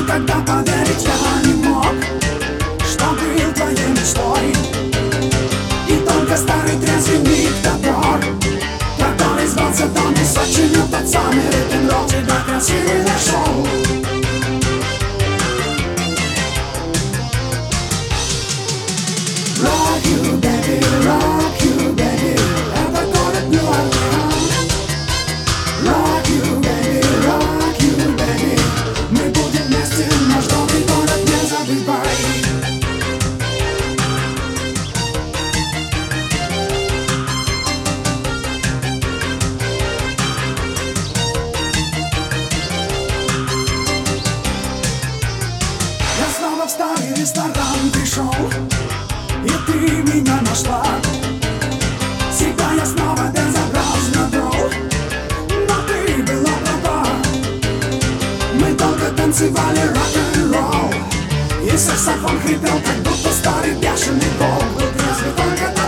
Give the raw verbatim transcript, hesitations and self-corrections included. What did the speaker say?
Никогда поверить я не мог, что был твоей мечтой. И только старый трезвый диктатор, который звался Дон, и сочинил тот самый рок-н-ролл, тебя красивый нашел. Rock you, baby, rock you, baby. Это город Нью-Орлеан. Rock you, baby, rock you, baby. Мы будем вместе, наш добрый город не забывай. Я снова в старый ресторан пришел, и ты меня нашла. Всегда я снова безобразно брал, но ты была права. Мы долго танцевали рок-н-ролл, и саксофон хрипел, как будто старый бешеный волк. Был трезвый только